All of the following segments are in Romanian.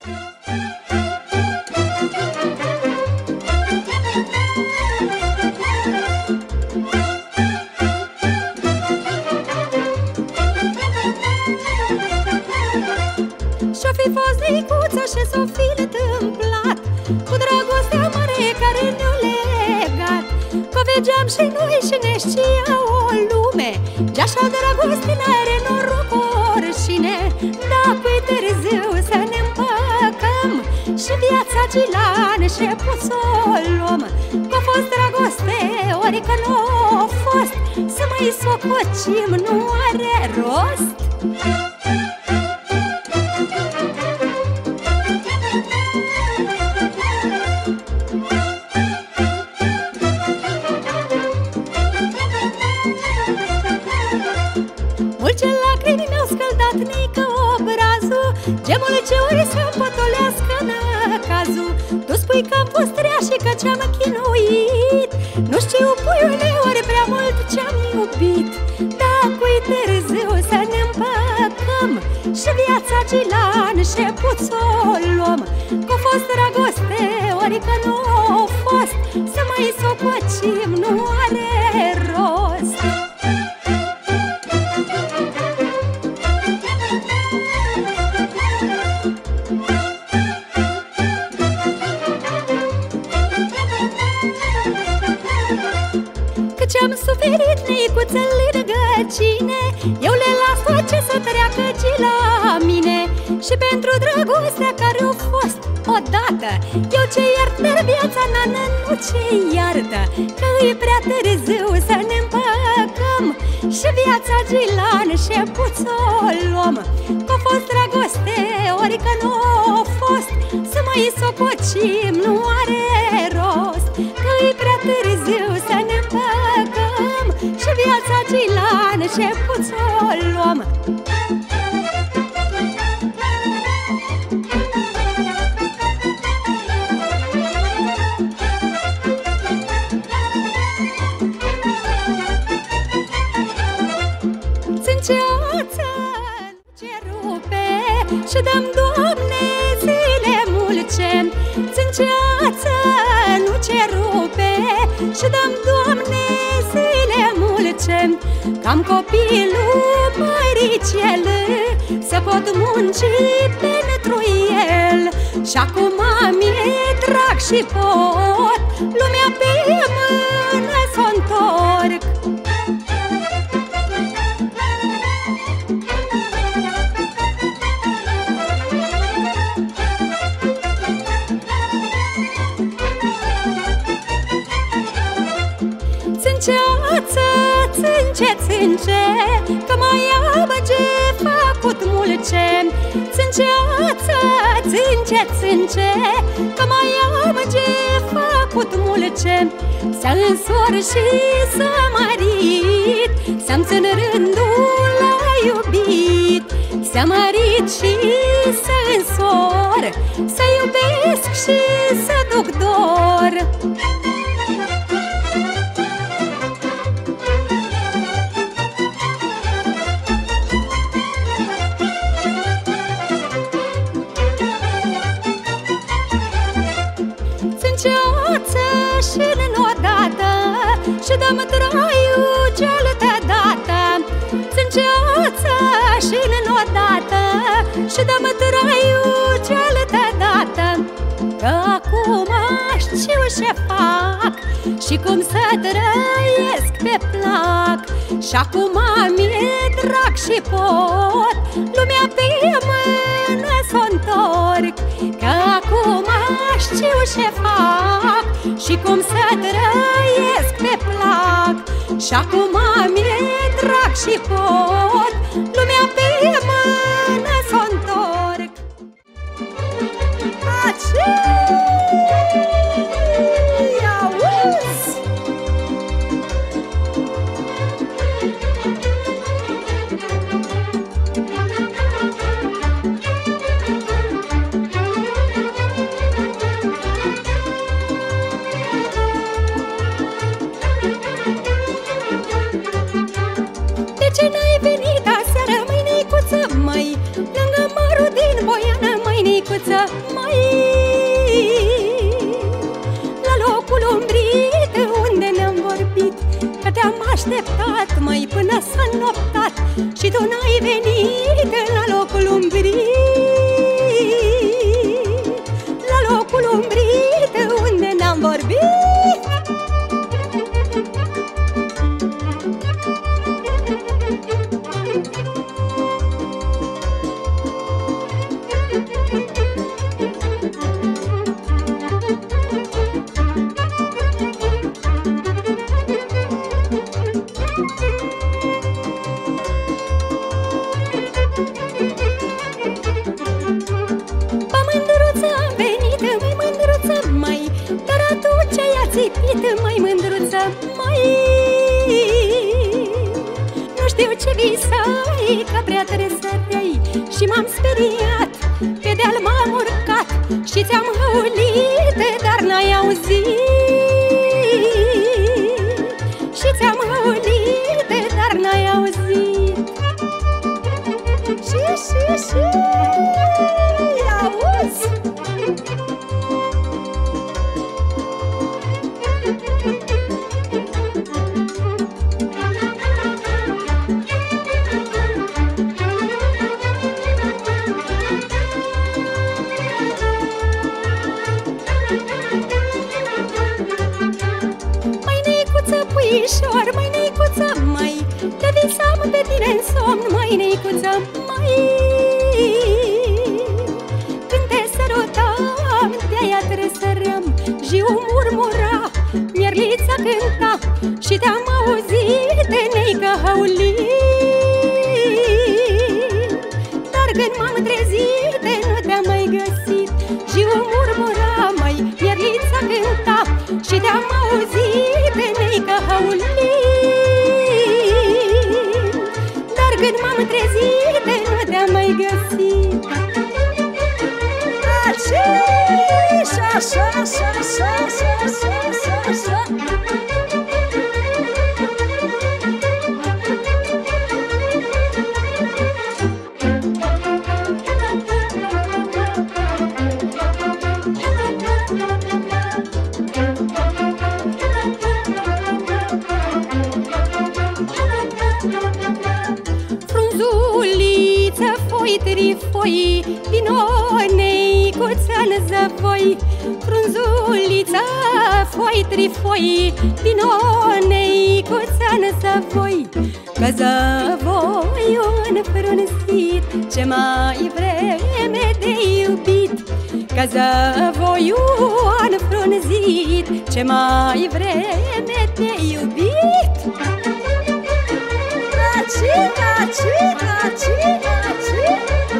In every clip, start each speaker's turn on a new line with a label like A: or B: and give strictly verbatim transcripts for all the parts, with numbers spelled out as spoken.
A: Și-o fi fost nicuță și s-o fi întâmplat cu dragostea mare care ne-o legat. Covegeam și noi și ne știa o lume de așa dragoste n-are noroc oricine. Dacă-i târziu să ne împăcăm și viața gilan și pot să o luăm, că-a fost dragoste ori că n-a fost, să mai sococim nu are rost. Mulți lacrimi mi-au scăldat nică obrazul, gemul ce ori să-mi potolească năcazul. Tu spui că am fost rea și că ce-am chinuit, nu știu, puiule, ori prea mult ce-am iubit. Dacă-i târziu să ne împăcăm și viața gilan și pot să o luăm, că-a fost dragoste ori că nu a fost, să mai sococim nu are rost. Ce-am suferit nicuță lângă cine, eu le las tot ce să treacă ci la mine. Și pentru dragostea care a fost odată, eu ce iert, dar viața nană nu ce iartă. Că-i prea târziu să ne împăcăm și viața gilan și pot să o luăm, că-a fost dragoste ori că nu a fost, să mai sococim nu are rost. Că-i prea târziu să ne împăcăm și viața gilan și pot să o luăm. Țânceață ce rupe și dăm, Doamne, zile mulce. Țânceață nu ce rupe și dăm, Doamne, zile mulce. Cam copilul măricel să pot munci pentru el. Și acum mi-e drag și pot lumea pe mână s-o întorc. Țânceață, țânce, țânce, că mai am ce făcut mulce. Țânceață, țânce, țânce, că mai am ce făcut mulce. Să însor și să mărit, să-mi țin rândul la iubit. Să mărit și să însor, să iubesc și să duc dor. Țânceață și-n odată și dăm traiul cealaltă dată. Țânceață și-n odată și dăm traiul cealaltă dată. Că acum știu ce fac și cum să trăiesc pe plac. Și acum mi-e drag și pot lumea pe mână s-o întorc. Că acum știu ce fac și cum să trăiesc pe plac. Și acum mi-e drag și pot lumea pe mână s-o întorc. Auzi! De ce n-ai venit aseară, măi, Nicuță, măi? neicuță, mai la locul umbrit unde ne-am vorbit, că te-am așteptat, mai până s-a noptat și tu n-ai venit la locul umbrit, la locul umbrit unde ne-am vorbit. Mai mândruță, mai nu știu ce visai, că prea tresăreai și m-am speriat, pe deal m-am urcat și ți-am hăulit, dar n-ai auzit. Și ți-am hăulit, dar n-ai auzit. Și, și, și, auzi? Puișor, mai neicuță, mai te visam pe tine în somn, mai neicuță, mai când te sărutam, de-aia tresăream, jiu murmura, mierlița cânta și te-am auzit, neică hăulit. Dar când m-am trezit, nu te-am mai găsit, jiu murmura, mai mierlița cânta și te-am auzit, neică hăulit. Dar când m-am trezit, nu te-am mai găsit. Așa, așa, așa, așa, așa, așa, așa. Frunzuliță, foi, trifoi, vino, neicuță-n zăvoi. Frunzuliță, foi, trifoi, vino, neicuță-n zăvoi. Că zăvoiul înfrunzit, ce mai vreme de iubit. Că zăvoiul înfrunzit, ce mai vreme de iubit. Taci, taci, taci, taci.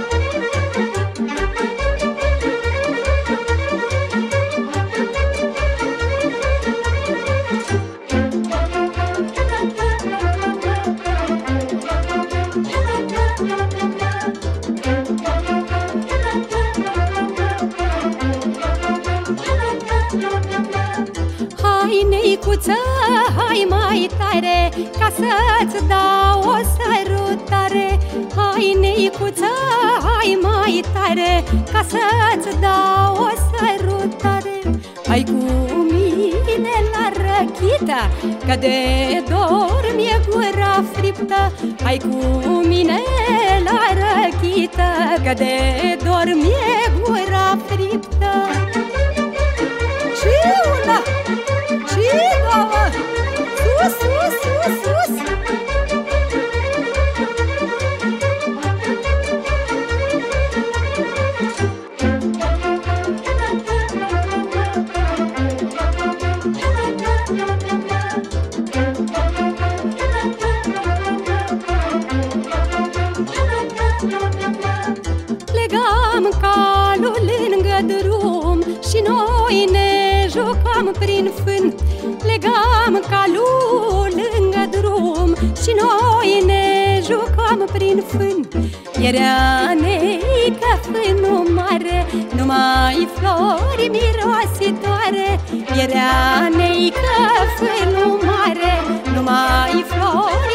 A: Hai, neicuță, hai mai tare, ca să-ți dau o sărutare. Hai, neicuță, hai mai tare, ca să-ți dau o sărutare. Hai cu mine la răchită, că de dor mi-e gura friptă. Hai cu mine la răchită, că de dor mi-e gura friptă. Și una, și două, sus, sus, sus, sus. Legam calul lângă drum și noi ne jucam prin fân. Legam calul lângă drum și noi ne jucam prin fân. Era neică fânul mare, numai flori mirositoare. Era neică fânul mare, numai flori